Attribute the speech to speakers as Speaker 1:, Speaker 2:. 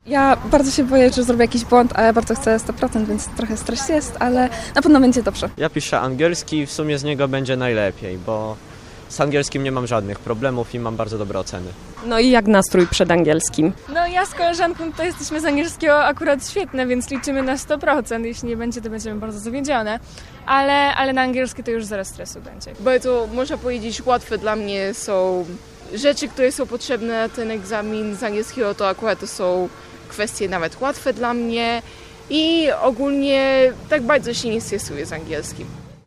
Speaker 1: Ja bardzo się boję, że zrobię jakiś błąd, ale bardzo chcę 100%, więc trochę stres jest, ale na pewno będzie dobrze.
Speaker 2: Ja piszę angielski i w sumie z niego będzie najlepiej, bo z angielskim nie mam żadnych problemów i mam bardzo dobre oceny.
Speaker 3: No i jak nastrój przed angielskim?
Speaker 4: No ja z koleżanką to jesteśmy z angielskiego akurat świetne, więc liczymy na 100%. Jeśli nie będzie, to będziemy bardzo zawiedzione. Ale na angielski to już zero stresu będzie.
Speaker 5: Bardzo, można powiedzieć, łatwe dla mnie są rzeczy, które są potrzebne na ten egzamin z angielskiego, to akurat to są kwestie nawet łatwe dla mnie i ogólnie tak bardzo się nie stresuję z angielskim.